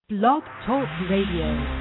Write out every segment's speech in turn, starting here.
Blog Talk Radio.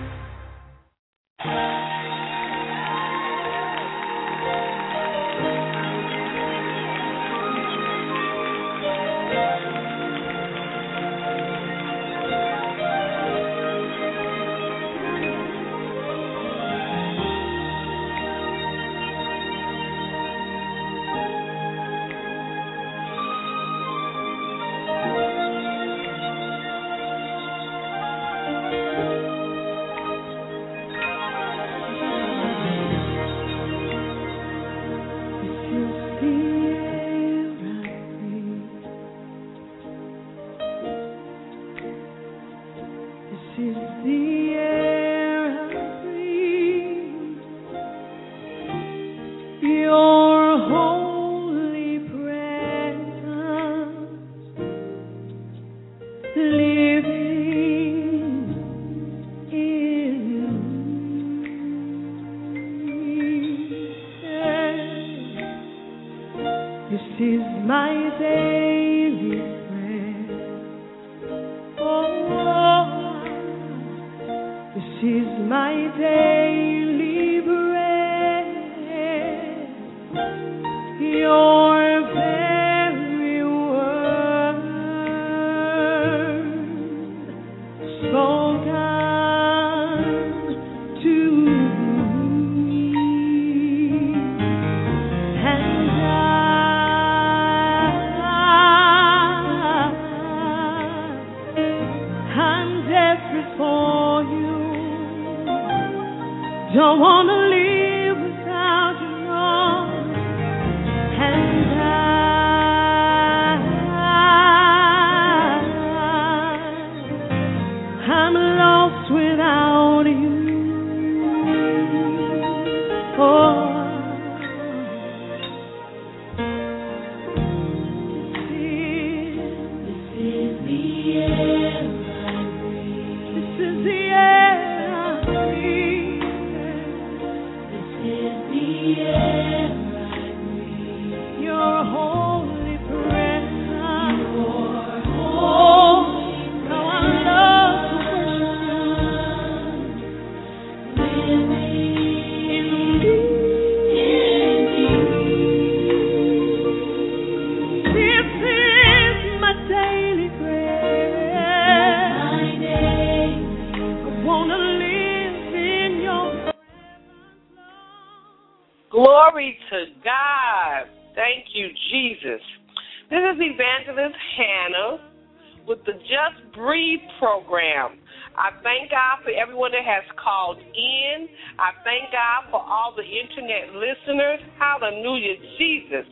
Glory to God. Thank you, Jesus. This is Evangelist Hannah with the Just Breathe program. I thank God for everyone that has called in. I thank God for all the internet listeners. Hallelujah, Jesus.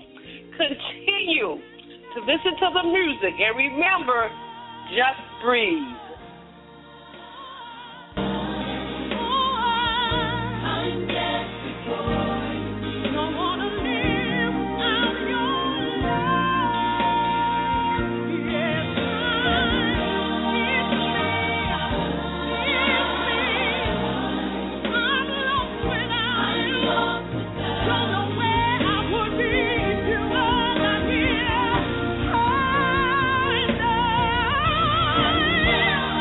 Continue to listen to the music and remember, just breathe. Yeah.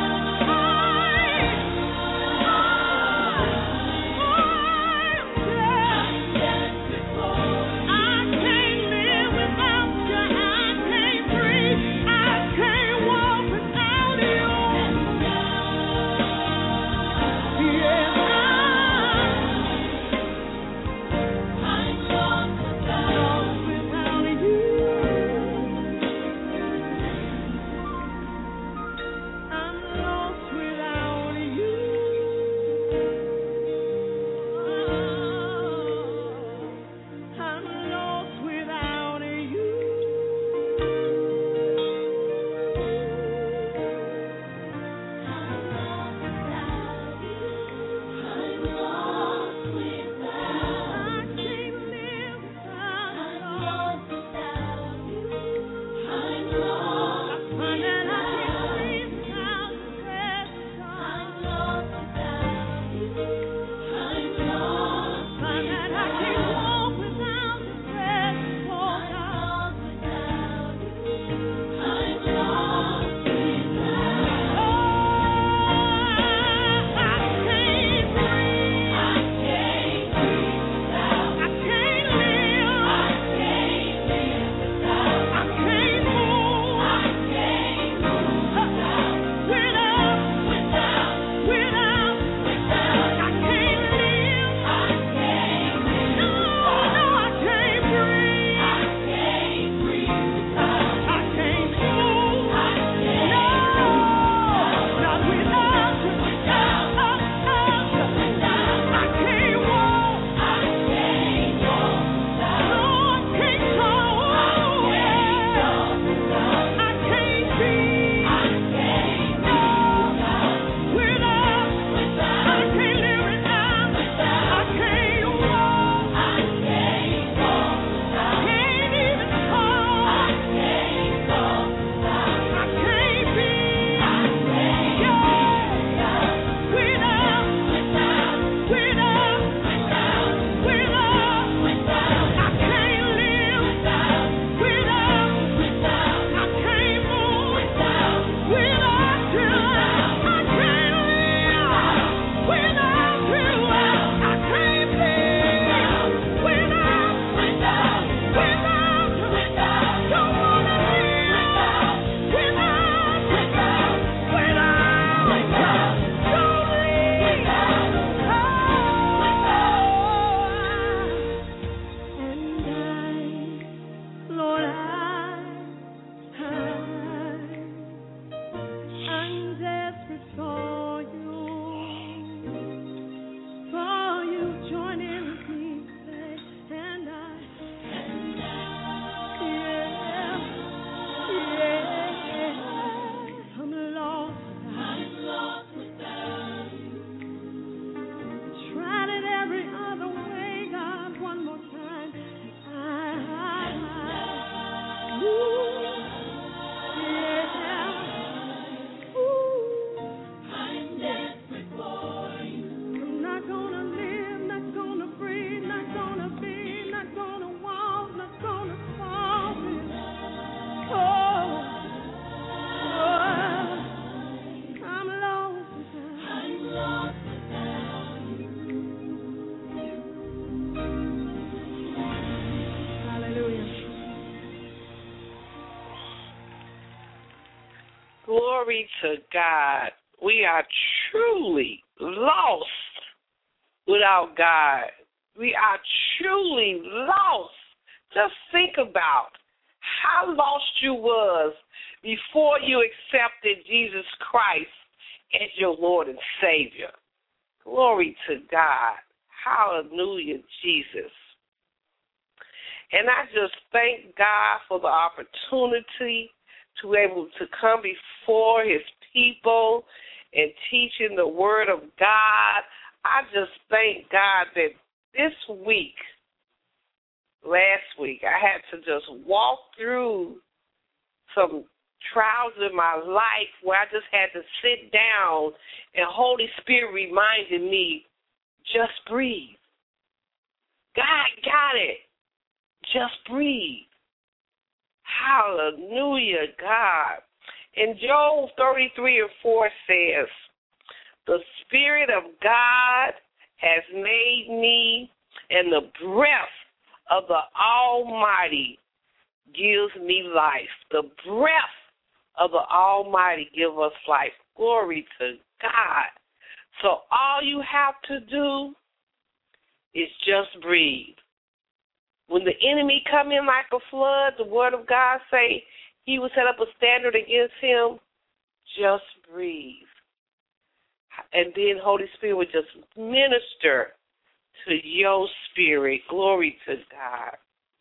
Glory to God. We are truly lost without God. We are truly lost. Just think about how lost you was before you accepted Jesus Christ as your Lord and Savior. Glory to God. Hallelujah, Jesus. And I just thank God for the opportunity to be able to come before his people and teaching the word of God. I just thank God that this week, last week, I had to just walk through some trials in my life where I just had to sit down and Holy Spirit reminded me, just breathe. God got it. Just breathe. Hallelujah, God. And Job 33:4 says, the Spirit of God has made me, and the breath of the Almighty gives me life. The breath of the Almighty gives us life. Glory to God. So all you have to do is just breathe. When the enemy come in like a flood, the word of God say he will set up a standard against him. Just breathe. And then Holy Spirit will just minister to your spirit. Glory to God.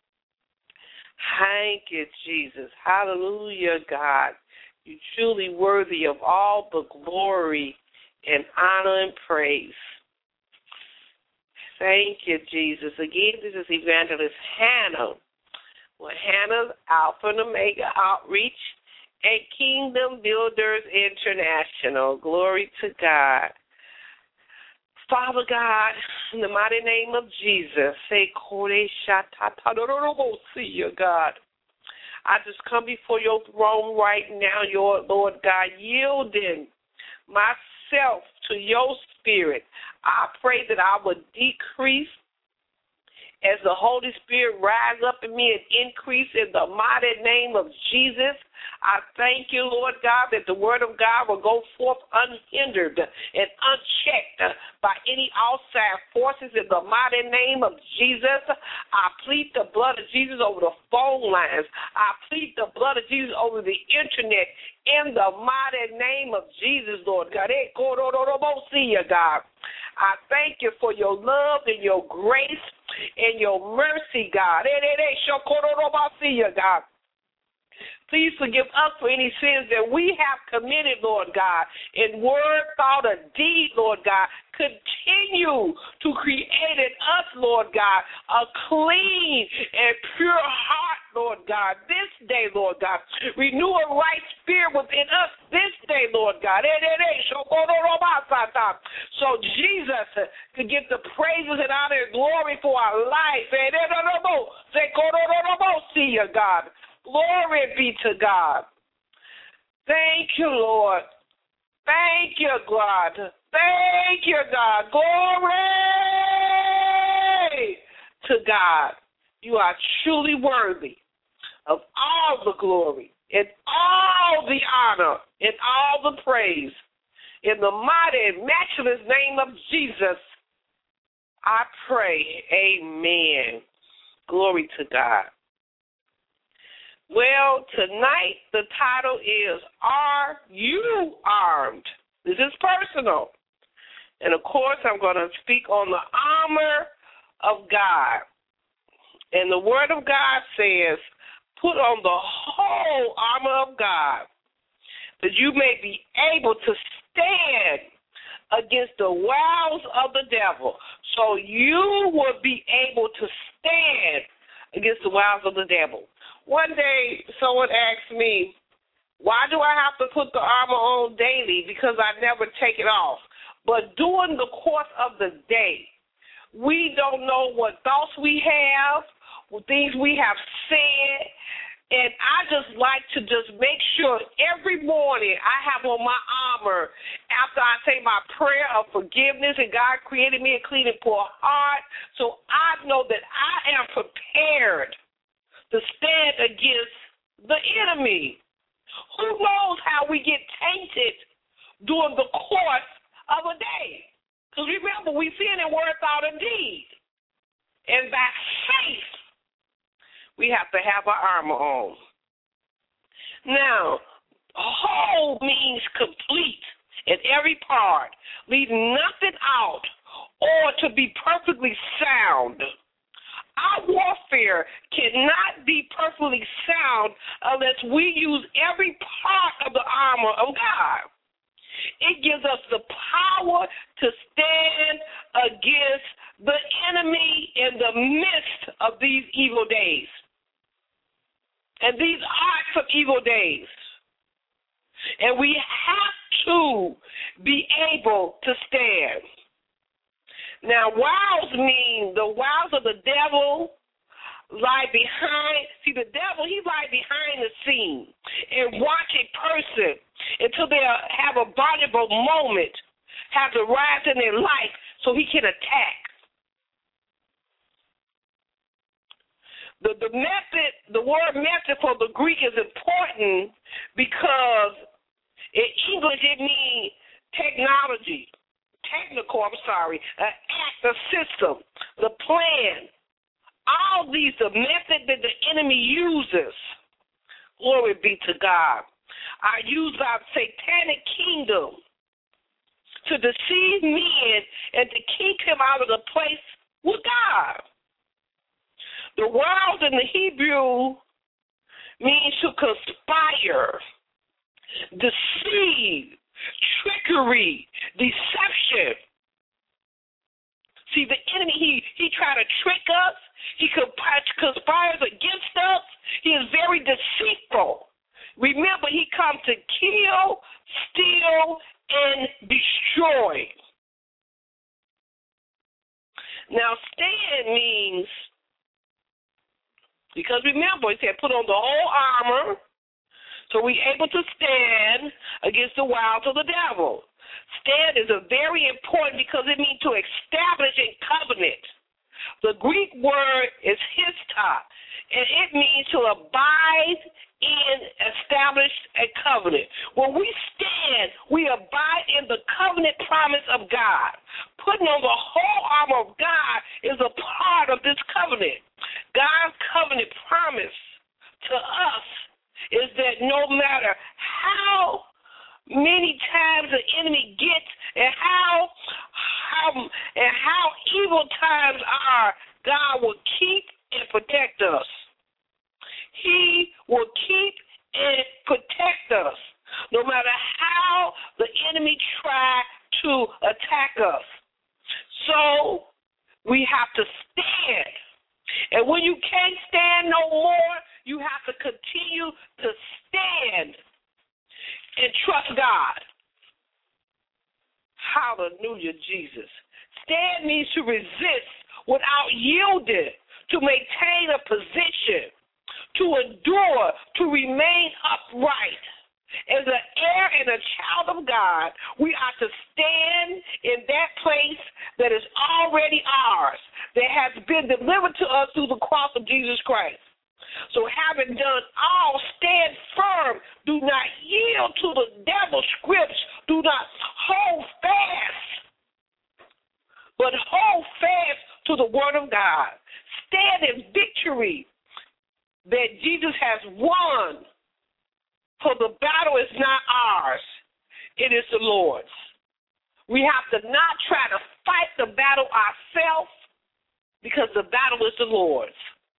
Thank you, Jesus. Hallelujah, God. You're truly worthy of all the glory and honor and praise. Thank you, Jesus. Again, this is Evangelist Hannah with Hannah's Alpha and Omega Outreach and Kingdom Builders International. Glory to God. Father God, in the mighty name of Jesus, say, God. I just come before your throne right now, your Lord God, yielding myself to your spirit. I pray that I would decrease as the Holy Spirit rise up in me and increase in the mighty name of Jesus. I thank you, Lord God, that the word of God will go forth unhindered and unchecked by any outside forces in the mighty name of Jesus. I plead the blood of Jesus over the phone lines. I plead the blood of Jesus over the internet in the mighty name of Jesus, Lord God. God. I thank you for your love and your grace and your mercy, God. God. Please forgive us for any sins that we have committed, Lord God, in word, thought, or deed, Lord God. Continue to create in us, Lord God, a clean and pure heart, Lord God, this day, Lord God. Renew a right spirit within us this day, Lord God. So Jesus could get the praises and honor and glory for our life. God. Glory be to God. Thank you, Lord. Thank you, God. Thank you, God. Glory to God. You are truly worthy of all the glory and all the honor and all the praise. In the mighty and matchless name of Jesus, I pray. Amen. Glory to God. Well, tonight the title is, Are You Armed? This is personal. And, of course, I'm going to speak on the armor of God. And the Word of God says, put on the whole armor of God, that you may be able to stand against the wiles of the devil. So you will be able to stand against the wiles of the devil. One day, someone asked me, why do I have to put the armor on daily? Because I never take it off. But during the course of the day, we don't know what thoughts we have, what things we have said, and I just like to just make sure every morning I have on my armor after I say my prayer of forgiveness, and God created me a clean and pure heart, so I know that I am prepared to stand against the enemy. Who knows how we get tainted during the course of a day? Because remember, we sin in word, thought, and deed. And by faith, we have to have our armor on. Now, whole means complete in every part, leave nothing out, or to be perfectly sound. Our warfare cannot be perfectly sound unless we use every part of the armor of God. It gives us the power to stand against the enemy in the midst of these evil days. And these are some evil days. And we have to be able to stand. Now, wiles mean the wiles of the devil lie behind. See, the devil, he lies behind the scene and watch a person until they have a vulnerable moment, have to rise in their life so he can attack. The method, the word method for the Greek is important because in English it means technology. An act, a system, the plan. All these, the method that the enemy uses, glory be to God, are used by the satanic kingdom to deceive men and to keep him out of the place with God. The wiles in the Hebrew means to conspire, deceive, trickery, deception. See, the enemy, he try to trick us. He conspires against us. He is very deceitful. Remember, he comes to kill, steal, and destroy. Now, stand means, because remember, he said put on the whole armor, so we're able to stand against the wiles of the devil. Stand is very important because it means to establish a covenant. The Greek word is hista, and it means to abide in, establish a covenant. When we stand, we abide in the covenant promise of God. Putting on the whole armor of God is a part of this covenant. God's covenant promise to us is that no matter how many times the enemy gets and how evil times are, God will keep and protect us. He will keep and protect us no matter how the enemy try to attack us. So we have to stand. And when you can't stand no more, you have to continue to stand and trust God. Hallelujah, Jesus. Stand means to resist without yielding, to maintain a position, to endure, to remain upright. As an heir and a child of God, we are to stand in that place that is already ours, that has been delivered to us through the cross of Jesus Christ. So having done all, stand firm. Do not yield to the devil's scripts. Do not hold fast, but hold fast to the word of God. Stand in victory that Jesus has won. For the battle is not ours, it is the Lord's. We have to not try to fight the battle ourselves because the battle is the Lord's.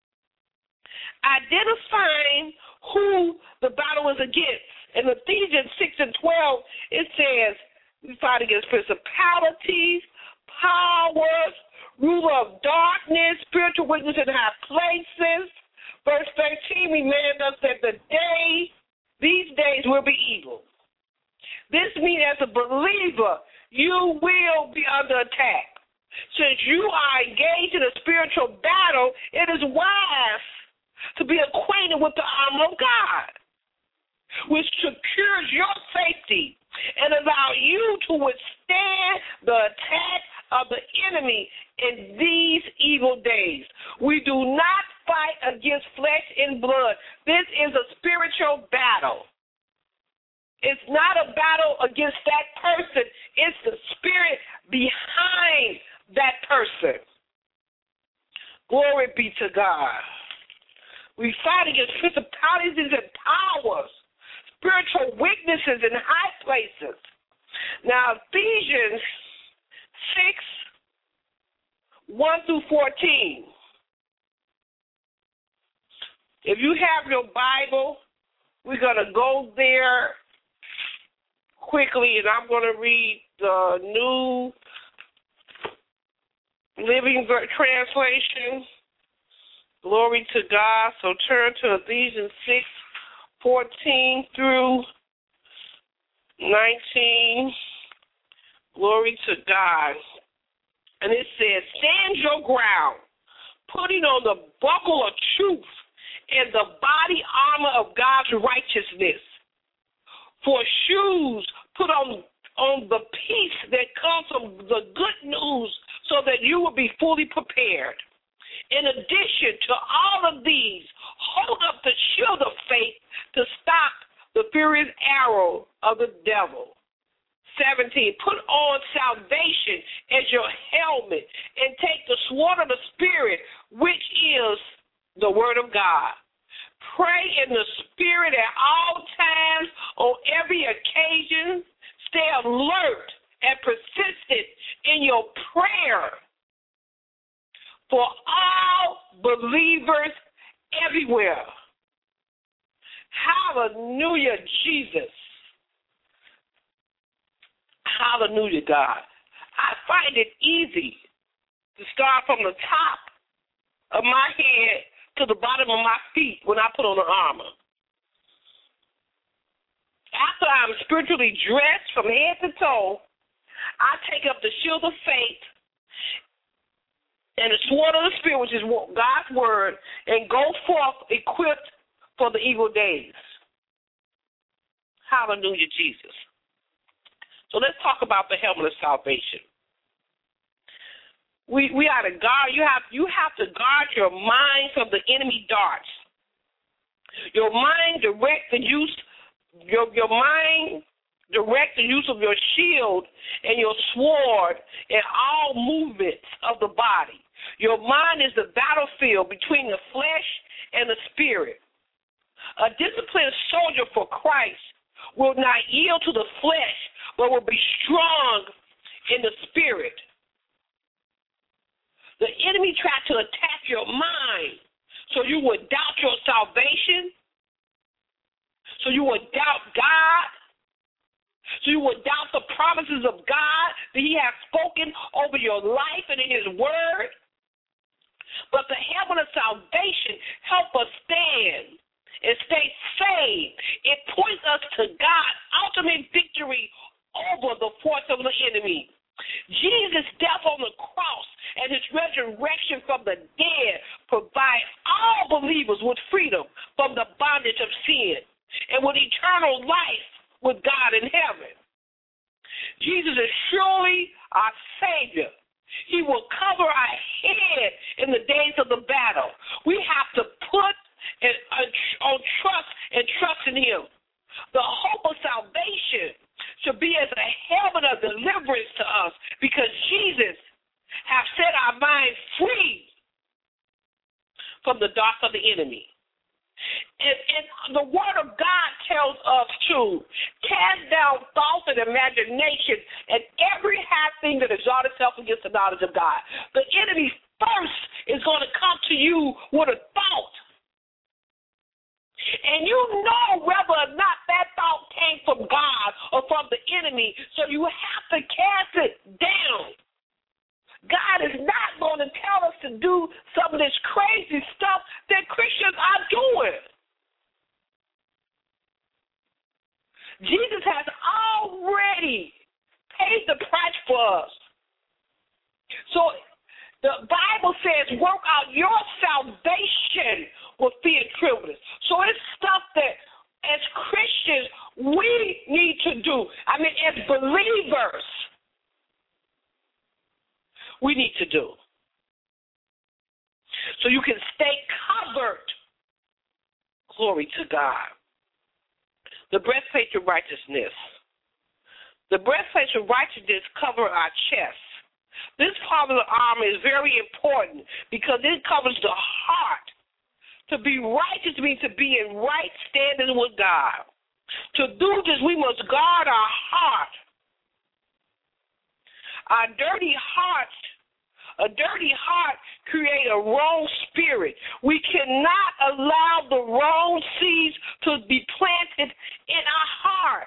Identifying who the battle is against. In Ephesians 6 and 12, it says, we fight against principalities, powers, ruler of darkness, spiritual wickedness in high places. Verse 13 reminds us that these days will be evil. This means as a believer, you will be under attack. Since you are engaged in a spiritual battle, it is wise to be acquainted with the armor of God, which secures your safety and allow you to withstand the attack of the enemy in these evil days. We do not fight against flesh and blood. This is a spiritual battle. It's not a battle against that person. It's the spirit behind that person. Glory be to God. We fight against principalities and powers, spiritual weaknesses in high places. Now, Ephesians 6:1-14. If you have your Bible, we're going to go there quickly, and I'm going to read the New Living Translation. Glory to God. So turn to Ephesians 6:14-19. Glory to God. And it says, stand your ground, putting on the buckle of truth and the body armor of God's righteousness. For shoes, put on the peace that comes from the good news so that you will be fully prepared. In addition to all of these, hold up the shield of faith to stop the furious arrow of the devil. 17, put on salvation as your helmet and take the sword of the Spirit, which is the Word of God. Pray in the Spirit at all times, on every occasion. Stay alert and persistent in your prayer for all believers everywhere. Hallelujah, Jesus. Hallelujah, God. I find it easy to start from the top of my head to the bottom of my feet when I put on the armor. After I'm spiritually dressed from head to toe, I take up the shield of faith and the sword of the Spirit, which is God's word, and go forth equipped for the evil days. Hallelujah, Jesus. So let's talk about the helmet of salvation. We are to guard. You have to guard your mind from the enemy darts. Your mind direct the use. Your mind direct the use of your shield and your sword in all movements of the body. Your mind is the battlefield between the flesh and the spirit. A disciplined soldier for Christ will not yield to the flesh, but will be strong in the spirit. The enemy tried to attack your mind so you would doubt your salvation, so you would doubt God, so you would doubt the promises of God that he has spoken over your life and in his word. But the helmet of salvation help us stand and stay saved. It points us to God's ultimate victory over the force of the enemy. Jesus' death on the cross and his resurrection from the dead provide all believers with freedom from the bondage of sin and with eternal life with God in heaven. Jesus is surely our Savior. He will cover our head in the days of the battle. We have to put on trust in him. The hope of salvation should be as a helmet of deliverance to us because Jesus has set our minds free from the darts of the enemy. And the word of God tells us to cast down thoughts and imaginations and every high thing that exalts itself against the knowledge of God. The enemy first is going to come to you with a thought. And you know whether or not that thought came from God or from the enemy, so you have to cast it down. God is not going to tell us to do some of this crazy stuff that Christians are doing. Jesus has already paid the price for us. So the Bible says, work out your salvation with fear and trembling. So it's stuff that as Christians we need to do. I mean, as believers, we need to do. So you can stay covered. Glory to God. The breastplate of righteousness. The breastplate of righteousness covers our chest. This part of the armor is very important because it covers the heart. To be righteous means to be in right standing with God. To do this, we must guard our heart. A dirty heart creates a wrong spirit. We cannot allow the wrong seeds to be planted in our heart.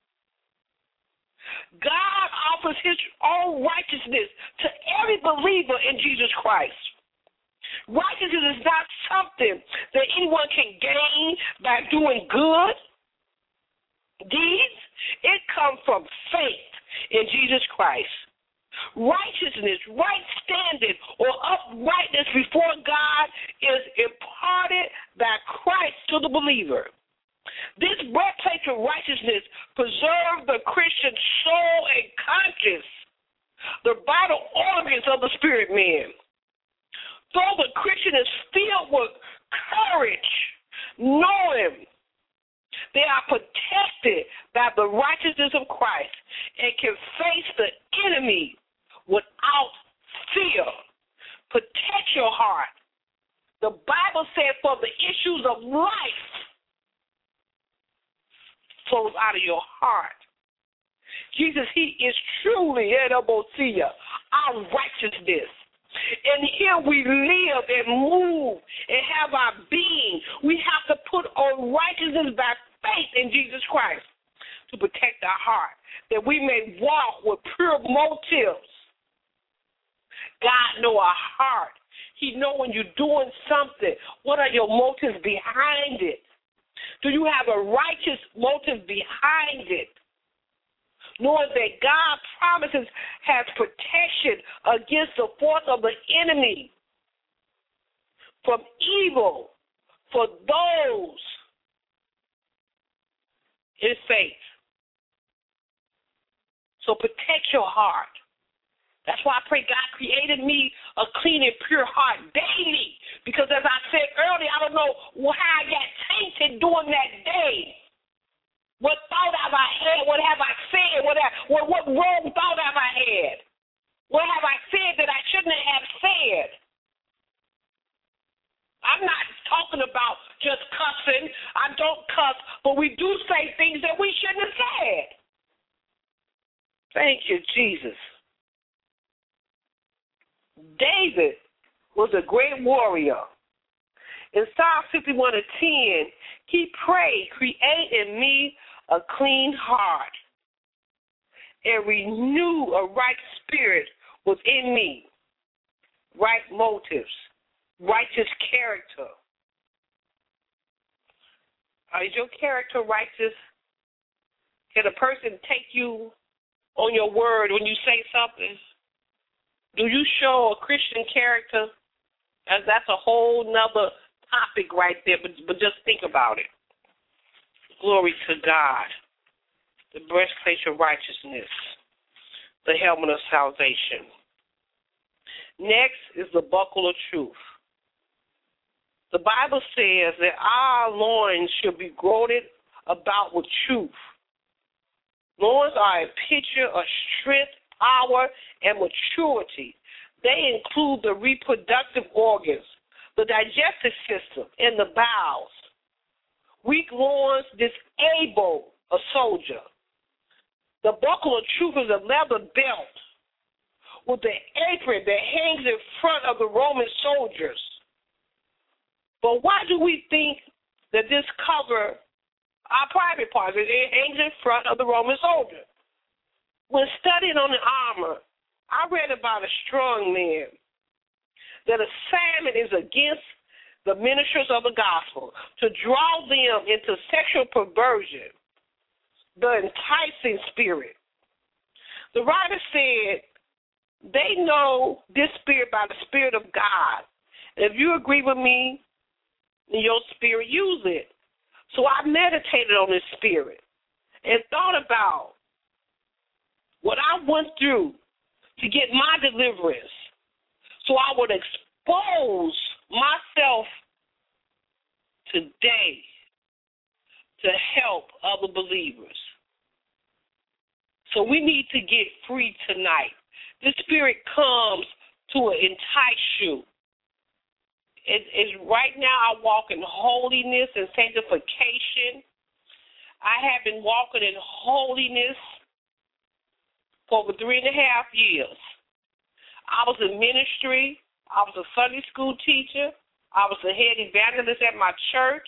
God offers his own righteousness to every believer in Jesus Christ. Righteousness is not something that anyone can gain by doing good deeds. It comes from faith in Jesus Christ. Righteousness, right standing, or uprightness before God is imparted by Christ to the believer. This breastplate of righteousness preserves the Christian's soul and conscience, the vital organs of the spirit man. Though the Christian is filled with courage, knowing they are protected by the righteousness of Christ and can face the enemy without fear. Protect your heart. The Bible says, for the issues of life flows out of your heart. Jesus, he is truly our righteousness. And here we live and move and have our being. We have to put on righteousness by faith in Jesus Christ to protect our heart, that we may walk with pure motives. God knows our heart. He knows when you're doing something. What are your motives behind it? Do you have a righteous motive behind it? Knowing that God promises has protection against the force of the enemy from evil for those in faith. So protect your heart. That's why I pray God created me a clean and pure heart daily. Because as I said earlier, I don't know how I got tainted during that day. What thought have I had? What have I said? What wrong thought have I had? What have I said that I shouldn't have said? I'm not talking about just cussing. I don't cuss, but we do say things that we shouldn't have said. Thank you, Jesus. David was a great warrior. In Psalm 51:10, he prayed, create in me a clean heart and renew a right spirit within me, right motives, righteous character. Is your character righteous? Can a person take you on your word when you say something? Do you show a Christian character? As that's a whole nother topic right there, but just think about it. Glory to God. The breastplate of righteousness, the helmet of salvation. Next is the buckle of truth. The Bible says that our loins should be girded about with truth. Loins are a picture of strength, power, and maturity. They include the reproductive organs, the digestive system, and the bowels. Weak loins disable a soldier. The buckle of truth is a leather belt with an apron that hangs in front of the Roman soldiers. But why do we think that this covers our private parts? It hangs in front of the Roman soldier. When studying on the armor, I read about a strong man, that assignment is against the ministers of the gospel to draw them into sexual perversion, the enticing spirit. The writer said they know this spirit by the Spirit of God. If you agree with me, in your spirit, use it. So I meditated on this spirit and thought about what I went through to get my deliverance, so I would expose myself today to help other believers. So we need to get free tonight. This spirit comes to entice you. It's right now I walk in holiness and sanctification. I have been walking in holiness for over 3.5 years. I was in ministry. I was a Sunday school teacher. I was the head evangelist at my church.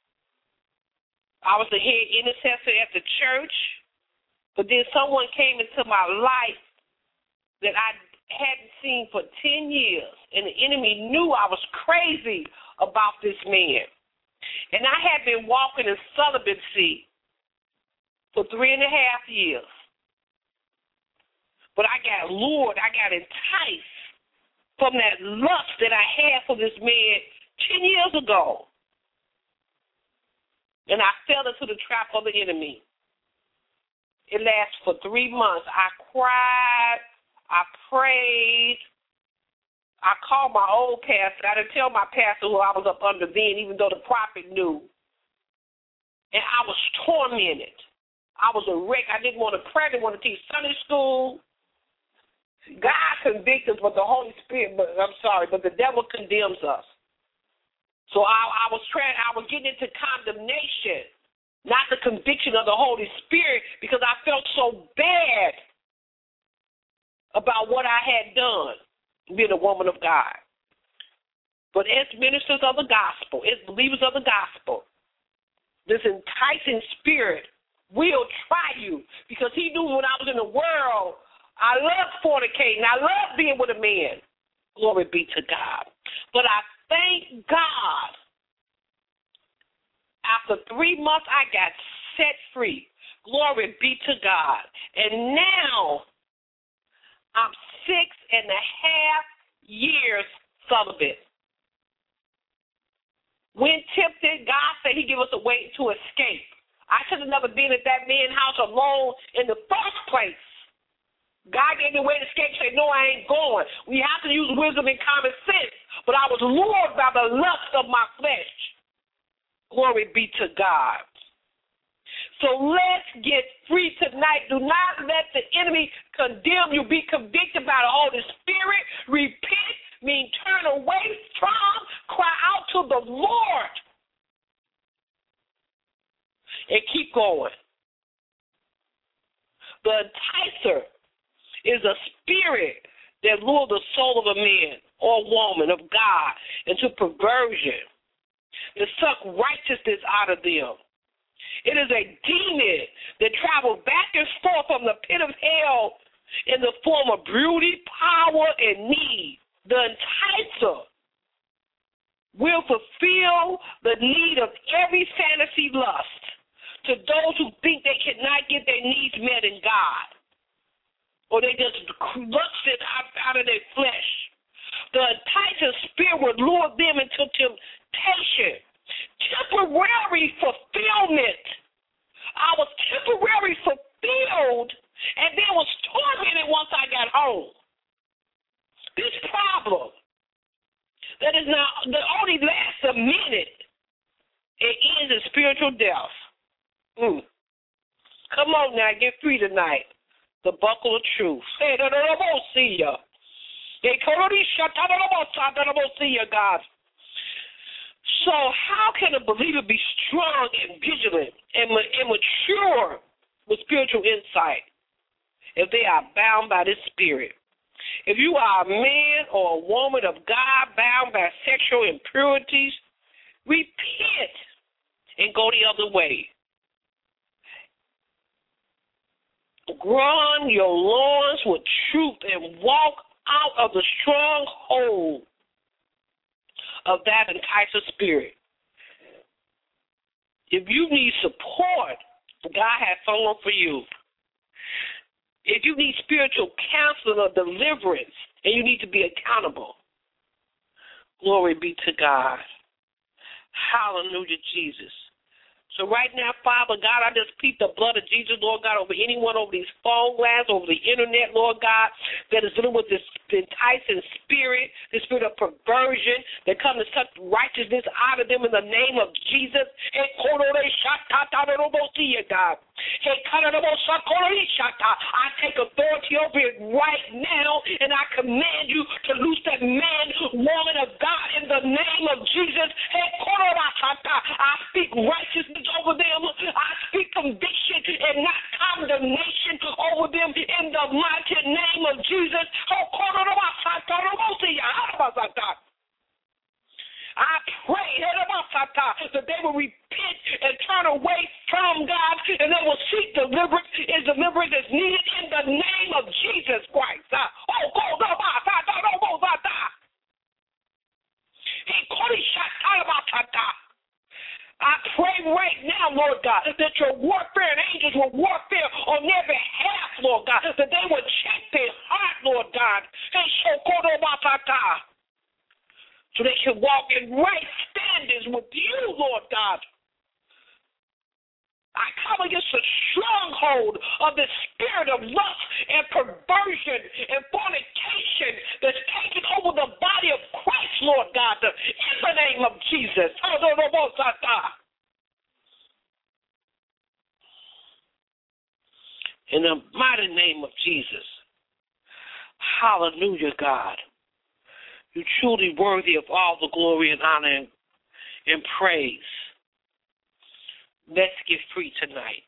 I was the head intercessor at the church. But then someone came into my life that I hadn't seen for 10 years, and the enemy knew I was crazy about this man. And I had been walking in celibacy for 3.5 years. But I got lured, I got enticed from that lust that I had for this man 10 years ago. And I fell into the trap of the enemy. It lasted for 3 months. I cried. I prayed. I called my old pastor. I didn't tell my pastor who I was up under then, even though the prophet knew. And I was tormented. I was a wreck. I didn't want to pray. I didn't want to teach Sunday school. God convicts us, but the Holy Spirit, but the devil condemns us. So I was getting into condemnation, not the conviction of the Holy Spirit, because I felt so bad about what I had done, being a woman of God. But as ministers of the gospel, as believers of the gospel, this enticing spirit will try you, because he knew when I was in the world, I loved fornicating. I loved being with a man. Glory be to God. But I thank God, after 3 months, I got set free. Glory be to God. And now, I'm 6.5 years celibate. When tempted, God said he give us a way to escape. I should have never been at that man's house alone in the first place. God gave me a way to escape, say, no, I ain't going. We have to use wisdom and common sense. But I was lured by the lust of my flesh. Glory be to God. So let's get free tonight. Do not let the enemy condemn you. Be convicted by the Holy Spirit. Repent, mean turn away from, cry out to the Lord. And keep going. The enticer is a spirit that lures the soul of a man or woman of God into perversion, to suck righteousness out of them. It is a demon that travels back and forth from the pit of hell in the form of beauty, power, and need. The enticer will fulfill the need of every fantasy lust to those who think they cannot get their needs met in God, or they just lust it out of their flesh. The enticer spirit will lure them into temptation. Temporary fulfillment. I was temporarily fulfilled and then was tormented once I got home. This problem that is now that only lasts a minute, it ends in spiritual death. Come on now, get free tonight. The buckle of truth. Hey, I don't see you. God. So how can a believer be strong and vigilant and mature with spiritual insight if they are bound by this spirit? If you are a man or a woman of God bound by sexual impurities, repent and go the other way. Ground your loins with truth and walk out of the stronghold of that enticer spirit. If you need support, God has someone for you. If you need spiritual counseling or deliverance and you need to be accountable, glory be to God. Hallelujah, Jesus. So right now, Father God, I just plead the blood of Jesus, Lord God, over anyone over these phone lines, over the internet, Lord God, that is dealing with this enticing spirit, the spirit of perversion that comes to suck righteousness out of them in the name of Jesus. God. I take authority over it right now, and I command you to loose that man, woman of God, in the name of Jesus. I speak righteousness over them. I speak conviction and not condemnation over them in the mighty name of Jesus. I pray that they will repent and turn away from God, and they will seek deliverance, and deliverance is needed in the name of Jesus Christ. I pray right now, Lord God, that your warfare and angels will warfare on their behalf, Lord God, that they will check their heart, Lord God, so they can walk in right standards with you, Lord God. I come against the stronghold of the spirit of lust and perversion and fornication that's taken over the body of Christ, Lord God, in the name of Jesus. In the mighty name of Jesus. Hallelujah, God. You're truly worthy of all the glory and honor and praise. Let's get free tonight.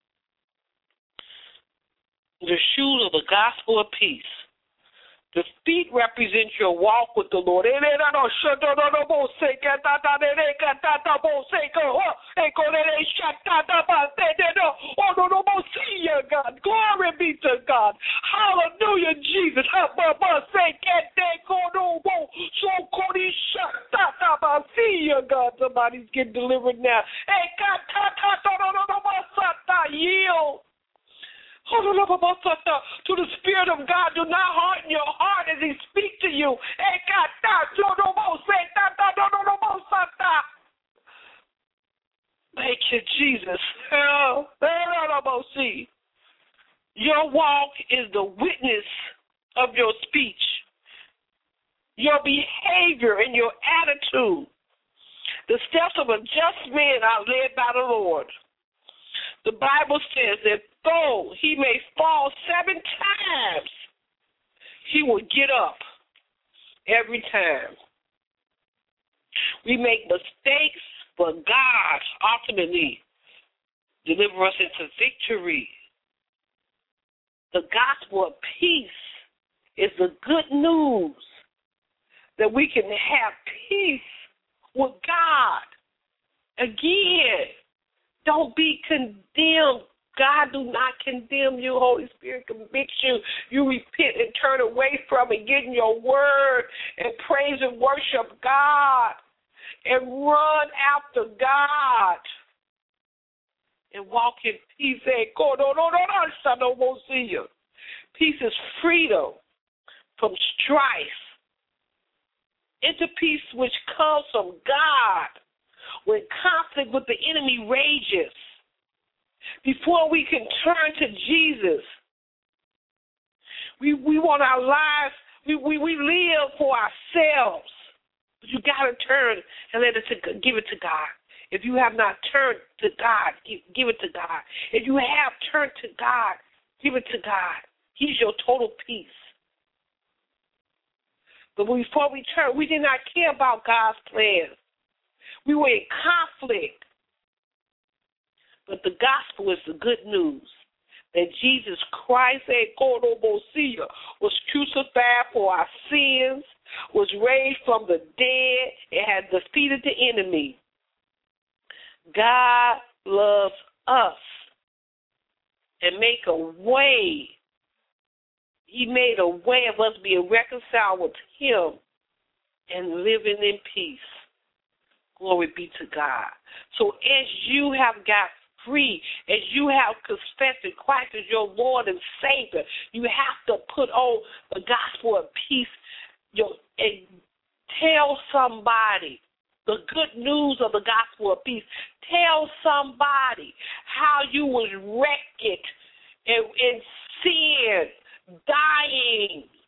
The shoes of the gospel of peace. The feet represent your walk with the Lord. Glory be to God. Hallelujah, Jesus. God, somebody's getting delivered now. Yield to the Spirit of God. Do not harden your heart as He speaks to you. Thank you, Jesus. Your walk is the witness of your speech, your behavior, and your attitude. The steps of a just man are led by the Lord. The Bible says that though he may fall 7 times, he will get up every time. We make mistakes, but God ultimately delivers us into victory. The gospel of peace is the good news that we can have peace with God. Again, don't be condemned. God do not condemn you. Holy Spirit convicts you. You repent and turn away from it, get in your word and praise and worship God and run after God and walk in peace. Peace is freedom from strife into peace which comes from God when conflict with the enemy rages. Before we can turn to Jesus, we want our lives, we live for ourselves. But you got to turn and give it to God. If you have not turned to God, give it to God. If you have turned to God, give it to God. He's your total peace. But before we turn, we did not care about God's plans. We were in conflict. But the gospel is the good news that Jesus Christ was crucified for our sins, was raised from the dead, and had defeated the enemy. God loves us and make a way. He made a way of us being reconciled with Him and living in peace. Glory be to God. So as you have got free, as you have confessed that Christ is your Lord and Savior, you have to put on the gospel of peace and tell somebody the good news of the gospel of peace. Tell somebody how you was wrecked in sin, dying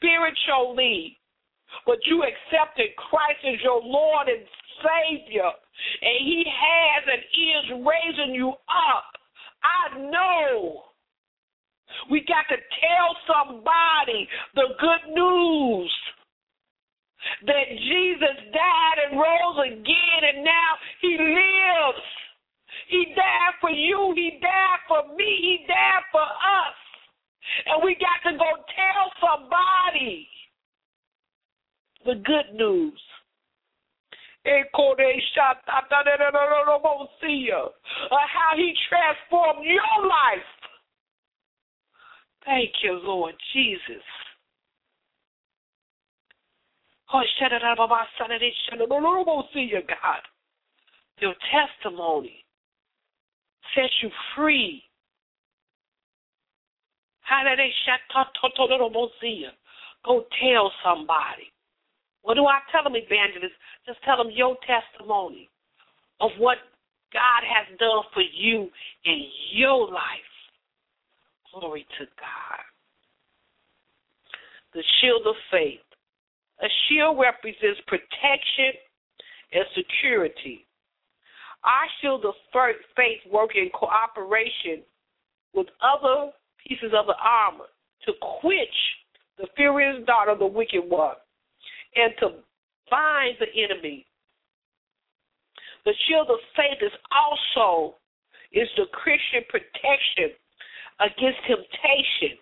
spiritually, but you accepted Christ as your Lord and Savior, and He has and is raising you up, I know we got to tell somebody the good news that Jesus died and rose again, and now He lives. He died for you. He died for me. He died for us. And we got to go tell somebody the good news. How He transformed your life. Thank you, Lord Jesus. Oh, God. Your testimony sets you free. Go tell somebody. What do I tell them, evangelist? Just tell them your testimony of what God has done for you in your life. Glory to God. The shield of faith. A shield represents protection and security. Our shield of faith works in cooperation with other pieces of the armor to quench the furious dart of the wicked one and to bind the enemy. The shield of faith is the Christian protection against temptation.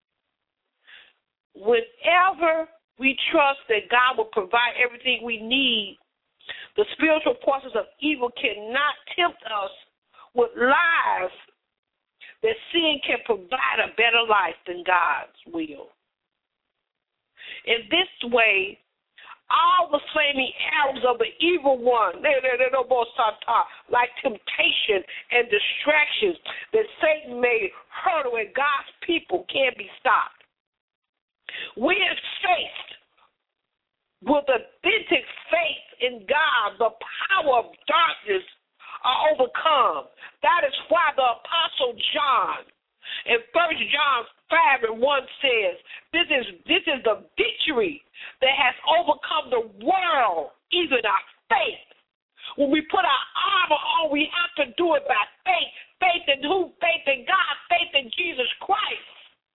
Whenever we trust that God will provide everything we need, the spiritual forces of evil cannot tempt us with lies that sin can provide a better life than God's will. In this way, all the flaming arrows of the evil one, like temptation and distractions that Satan may hurtle at God's people, can be stopped. We are faced with authentic faith in God, the power of darkness are overcome. That is why the Apostle John in 1 John 5:1 says, this is the victory that has overcome the world, even our faith. When we put our armor on, we have to do it by faith. Faith in who? Faith in God. Faith in Jesus Christ.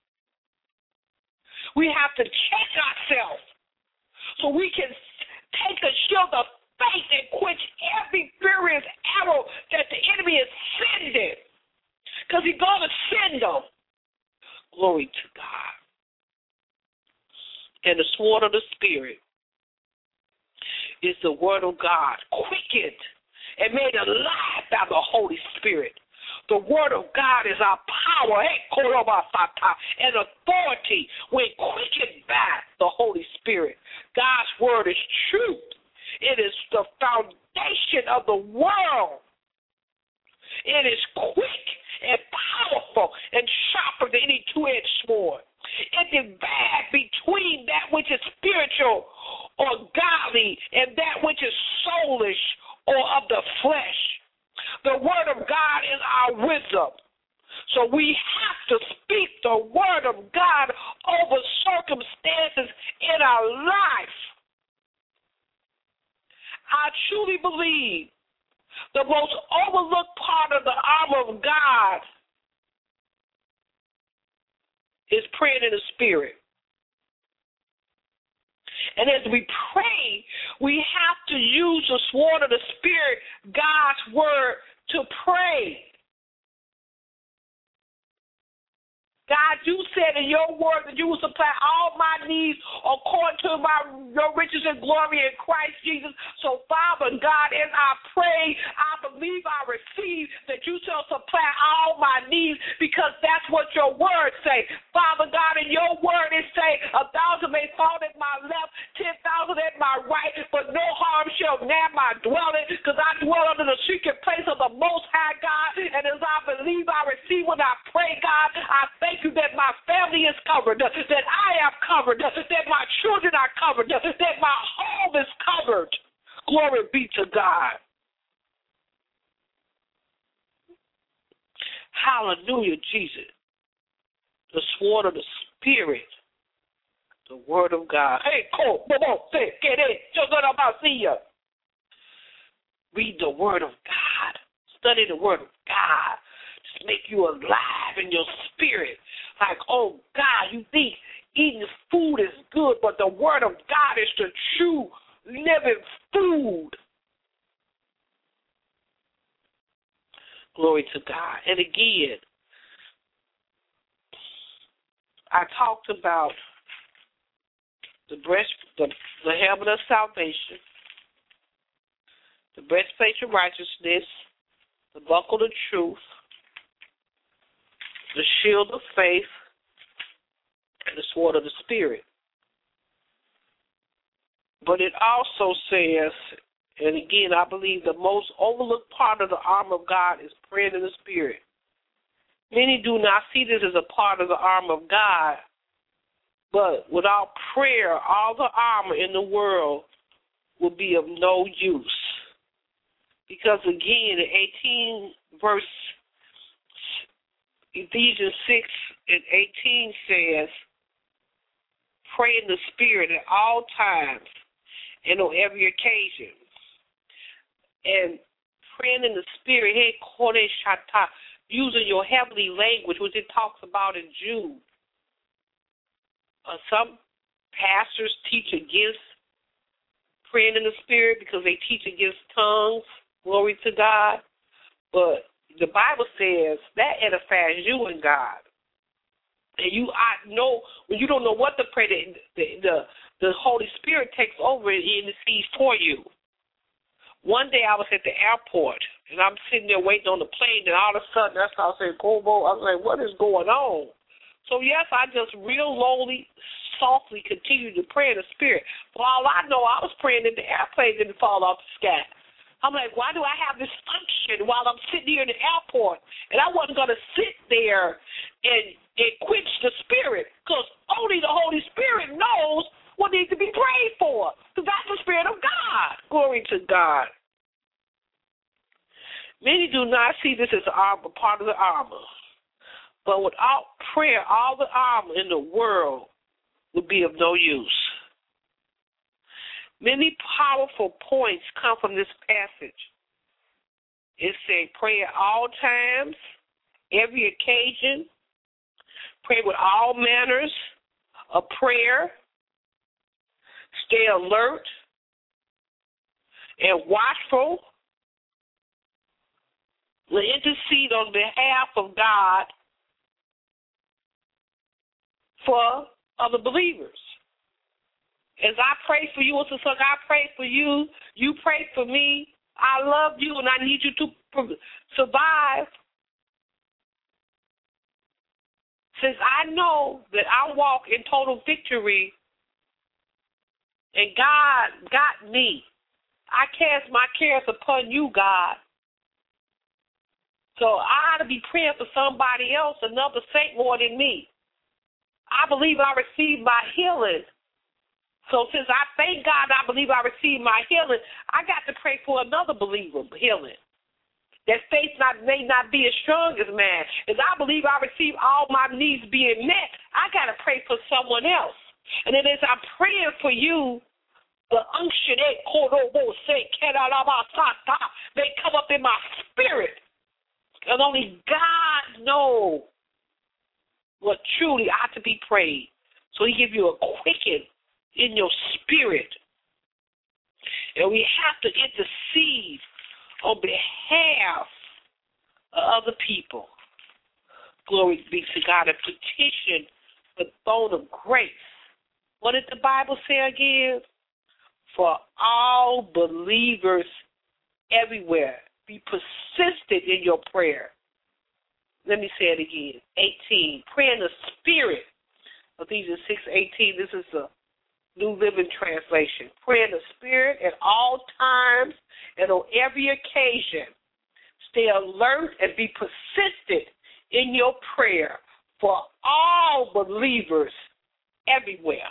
We have to check ourselves so we can take the shield of faith and quench every furious arrow that the enemy is sending. Because he's going to send them. Glory to God. And the sword of the Spirit is the word of God, quickened and made alive by the Holy Spirit. The word of God is our power and authority when quickened by the Holy Spirit. God's word is truth. It is the foundation of the world. It is quick and powerful and sharper than any two-edged sword. It divides between that which is spiritual or godly and that which is soulish or of the flesh. The word of God is our wisdom. So we have to speak the word of God over circumstances in our life. I truly believe the most overlooked part of the armor of God is praying in the Spirit. And as we pray, we have to use the sword of the Spirit, God's word, to pray. God, you said in your word that you will supply all my needs according to your riches and glory in Christ Jesus. So, Father God, as I pray, I believe I receive that you shall supply all my needs because that's what your word say. Father God, in your word it say, 1,000 may fall at my left, 10,000 at my right, but no harm shall nigh my dwelling because I dwell under the secret place of the Most High God. And as I believe I receive when I pray, God, I thank you that my family is covered, that I am covered, that my children are covered, that my home is covered. Glory be to God. Hallelujah, Jesus. The sword of the Spirit. The Word of God. Hey, cool. Say, get it. Just what I'm about to see you. Read the Word of God. Study the Word of God. Just make you alive in your spirit. Like, oh, God, you think eating food is good, but the Word of God is the true living food. Glory to God. And again, I talked about the helmet of salvation, the breastplate of righteousness, the buckle of truth, the shield of faith, and the sword of the Spirit. But it also says, and again, I believe the most overlooked part of the armor of God is praying in the Spirit. Many do not see this as a part of the armor of God, but without prayer, all the armor in the world will be of no use. Because again, in 18 verse, Ephesians 6 and 18 says, pray in the Spirit at all times and on every occasion. And praying in the Spirit, using your heavenly language, which it talks about in Jude. Some pastors teach against praying in the Spirit because they teach against tongues. Glory to God. But the Bible says that edifies you and God. And I know when you don't know what to pray, the Holy Spirit takes over and intercedes for you. One day I was at the airport, and I'm sitting there waiting on the plane, and all of a sudden I started saying, Kobo. I was like, what is going on? So, yes, I just real lowly, softly continued to pray in the Spirit. For all I know, I was praying that the airplane didn't fall off the sky. I'm like, why do I have this unction while I'm sitting here in the airport? And I wasn't going to sit there and quench the Spirit, because only the Holy Spirit knows what needs to be prayed for, because that's the Spirit of God. Glory to God. Many do not see this as a part of the armor. But without prayer, all the armor in the world would be of no use. Many powerful points come from this passage. It says, pray at all times, every occasion, pray with all manners of prayer, stay alert and watchful, intercede on behalf of God for other believers. As I pray for you, Sister, I pray for you, you pray for me. I love you, and I need you to survive. Since I know that I walk in total victory and God got me, I cast my cares upon you, God. So I ought to be praying for somebody else, another saint more than me. I believe I received my healing. So since I thank God I believe I received my healing, I got to pray for another believer healing. That faith may not be as strong as mine. As I believe I received all my needs being met, I got to pray for someone else. And then as I'm praying for you, the unction may come up in my spirit. And only God knows what truly ought to be prayed. So he give you a quicken in your spirit. And we have to intercede on behalf of other people. Glory be to God, and petition the throne of grace. What did the Bible say again? For all believers everywhere. Be persistent in your prayer. Let me say it again. 18. Pray in the Spirit. Ephesians 6:18. This is the New Living Translation. Pray in the Spirit at all times and on every occasion. Stay alert and be persistent in your prayer for all believers everywhere.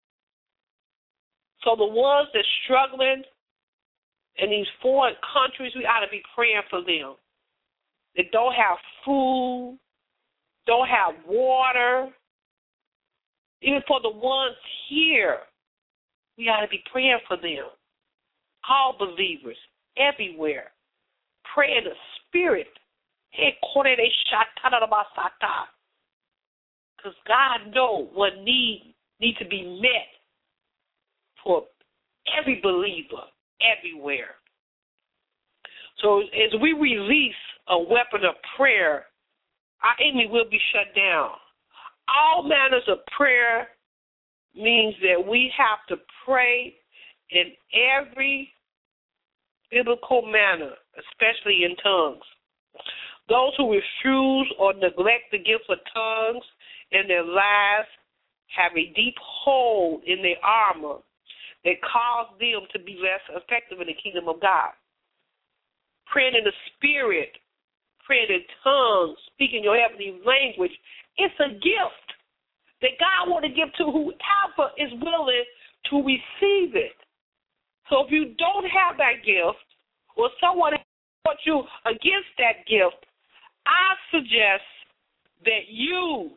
So the ones that's struggling in these foreign countries, we ought to be praying for them. That don't have food, don't have water, Even for the ones here, we ought to be praying for them. All believers, everywhere. Pray in the Spirit. Because God knows what need to be met for every believer, everywhere. So as we release a weapon of prayer, our enemy will be shut down. All manners of prayer means that we have to pray in every biblical manner, especially in tongues. Those who refuse or neglect the gift of tongues in their lives have a deep hole in their armor that cause them to be less effective in the kingdom of God. Praying in the Spirit, praying in tongues, speaking your heavenly language, it's a gift that God wants to give to whoever is willing to receive it. So if you don't have that gift, or someone wants you against that gift, I suggest that you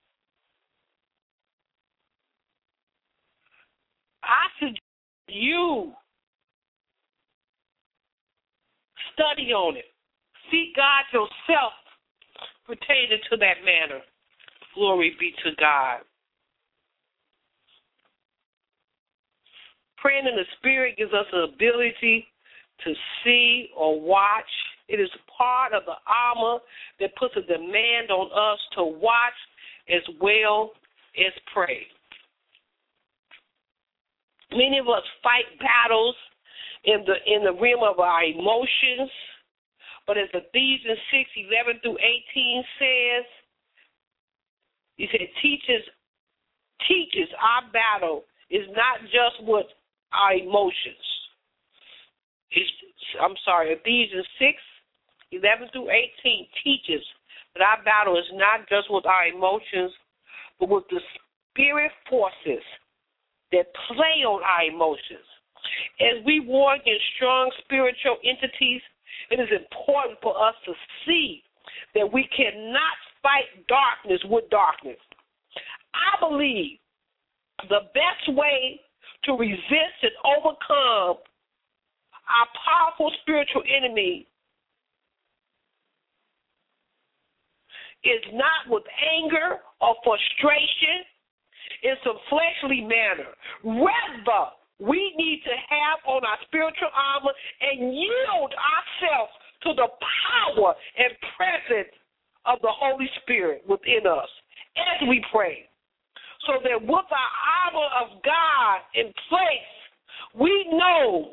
study on it. Seek God yourself pertaining to that matter. Glory be to God. Praying in the Spirit gives us the ability to see or watch. It is part of the armor that puts a demand on us to watch as well as pray. Many of us fight battles in the realm of our emotions, but as Ephesians 6:11 through 18 says, he said, teaches our battle is not just with our emotions. Ephesians 6:11 through 18 teaches that our battle is not just with our emotions, but with the spirit forces that play on our emotions. As we war against strong spiritual entities, it is important for us to see that we cannot fight darkness with darkness. I believe the best way to resist and overcome our powerful spiritual enemy is not with anger or frustration in some fleshly manner. Rather, we need to have on our spiritual armor and yield ourselves to the power and presence of the Holy Spirit within us as we pray. So that with our armor of God in place, we know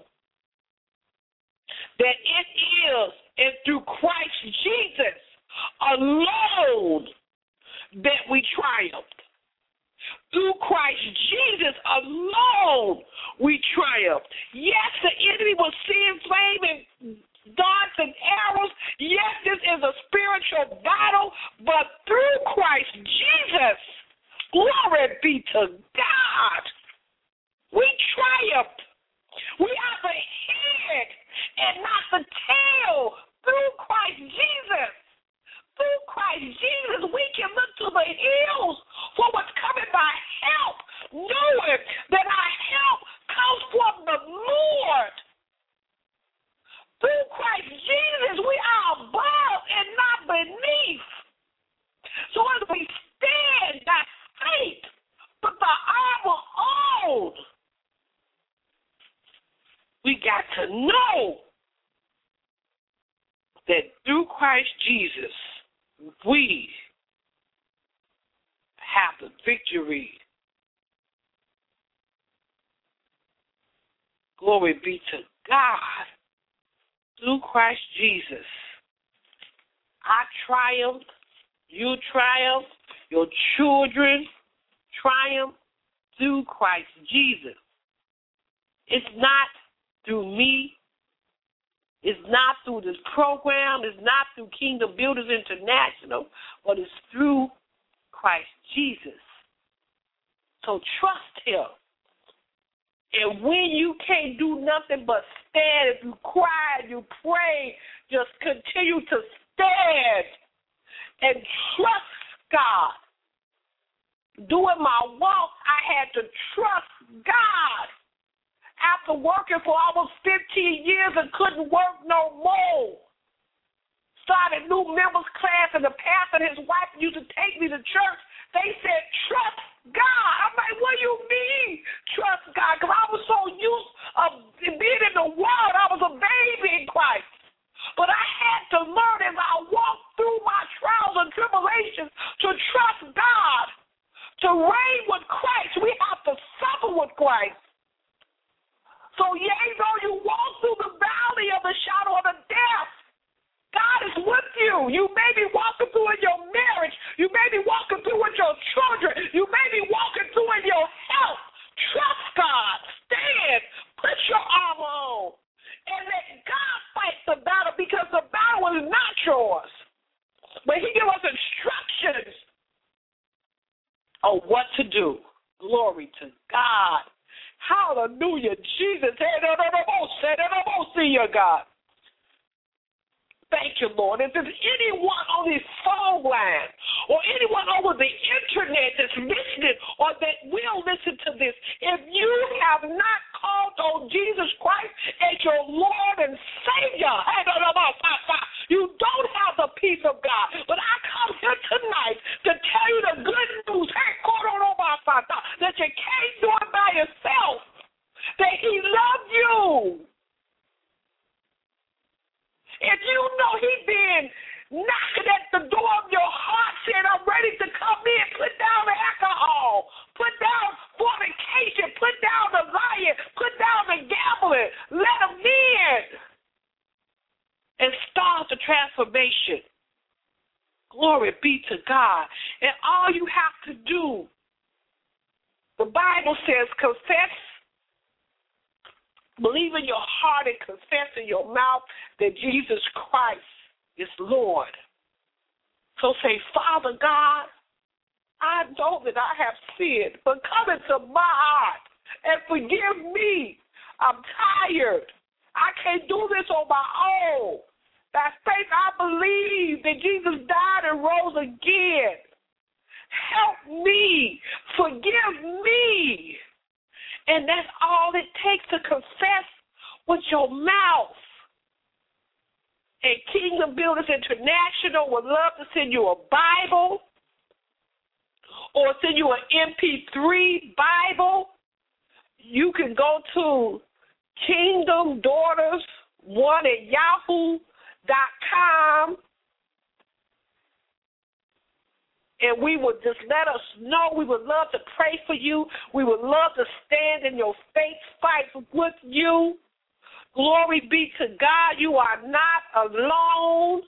that it is and through Christ Jesus alone that we triumph. Through Christ Jesus alone we triumph. Yes, the enemy will send flaming darts and arrows. Yes, this is a spiritual battle, but through Christ Jesus, glory be to God, we triumph. We are the head and not the tail through Christ Jesus. Through Christ Jesus, we can look to the hills for what's coming by help, knowing that our help comes from the Lord. Through Christ Jesus, we are above and not beneath. So as we stand by faith with the armor on, we got to know that through Christ Jesus, we have the victory. Glory be to God. Through Christ Jesus, I triumph, you triumph, your children triumph through Christ Jesus. It's not through me. It's not through this program. It's not through Kingdom Builders International, but it's through Christ Jesus. So trust him. And when you can't do nothing but stand, if you cry, you pray, just continue to stand and trust God Doing my walk, I had to trust God. After working for almost 15 years and couldn't work no more. Started new members class, and the pastor and his wife used to take me to church. They said, trust God. I'm like, what do you mean, trust God? Because I was so used of being in the world. I was a baby in Christ. But I had to learn as I walked through my trials and tribulations to trust God. To reign with Christ, we have to suffer with Christ. So, yea, though you walk through the valley of the shadow of the death, God is with you. You may be walking through in your marriage. You may be walking through with your children. You may be walking through in your health. Trust God. Stand. Put your armor on. And let God fight the battle, because the battle is not yours. But he gives us instructions on what to do. Glory to God. Hallelujah. Jesus. See you, God. Thank you, Lord. If there's anyone on this phone line or anyone over the internet that's listening or that will listen to this, if you have not called on Jesus Christ as your Lord and Savior, you don't have the peace of God. But I come here tonight to tell you the good news, that you can't do it by yourself, that he loves you. If you know he's been knocking at the door of your heart saying, I'm ready to come in, put down the alcohol, put down fornication, put down the lying, put down the gambling, let him in and start the transformation. Glory be to God. And all you have to do, the Bible says, confess, believe in your heart and confess in your mouth that Jesus Christ is Lord. So say, Father God, I know that I have sinned, but come into my heart and forgive me. I'm tired. I can't do this on my own. By faith, I believe that Jesus died and rose again. Help me. Forgive me. And that's all it takes to confess with your mouth. And Kingdom Builders International would love to send you a Bible or send you an MP3 Bible. You can go to kingdomdaughters1@yahoo.com. And we would just let us know. We would love to pray for you. We would love to stand in your faith fight with you. Glory be to God. You are not alone.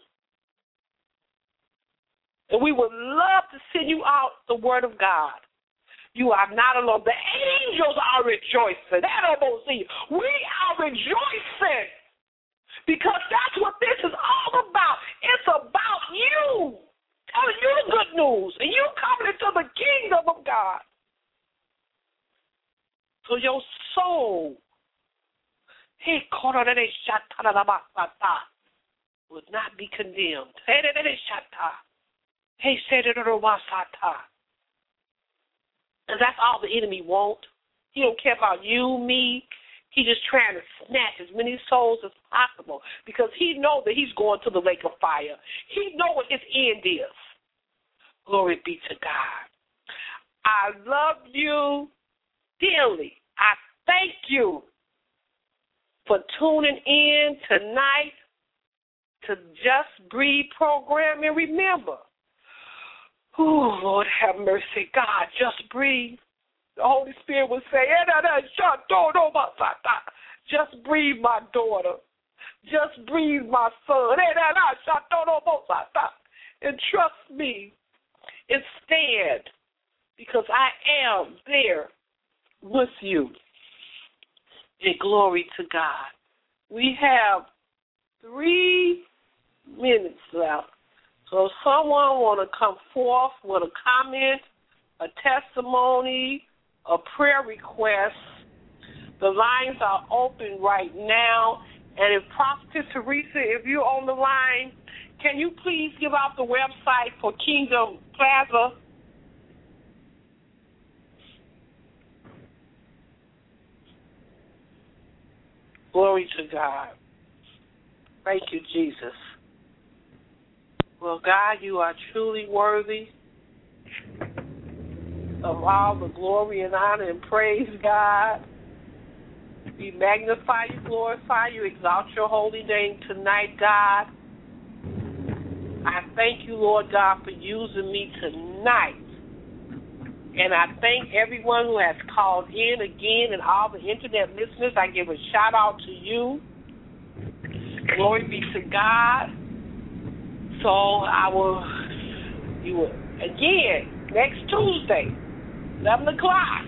And we would love to send you out the word of God. You are not alone. The angels are rejoicing. We are rejoicing because that's what this is all about. It's about you. Telling you the good news, and you coming into the kingdom of God. So your soul, would not be condemned. And that's all the enemy wants. He don't care about you, me. He's just trying to snatch as many souls as possible because he knows that he's going to the lake of fire. He knows what his end is. Glory be to God. I love you dearly. I thank you for tuning in tonight to Just Breathe program. And remember, oh, Lord have mercy, God, just breathe. The Holy Spirit will say, just breathe, my daughter. Just breathe, my son. And trust me and stand because I am there with you. And glory to God. We have 3 minutes left. So if someone want to come forth with a comment, a testimony, a prayer request, the lines are open right now. And if Prophetess Teresa, if you're on the line, can you please give out the website for Kingdom Plaza? Glory to God. Thank you, Jesus. Well, God, you are truly worthy of all the glory and honor and praise, God. We magnify you, glorify you, exalt your holy name tonight, God. I thank you, Lord God, for using me tonight. And I thank everyone who has called in again and all the internet listeners. I give a shout out to you. Glory be to God. So again, next Tuesday, 11 o'clock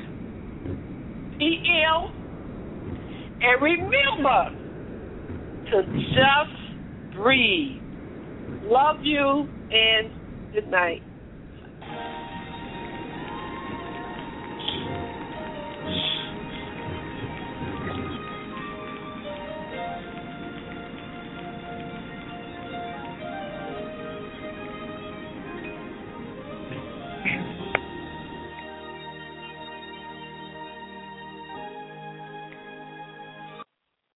p.m. And remember to just breathe. Love you and good night.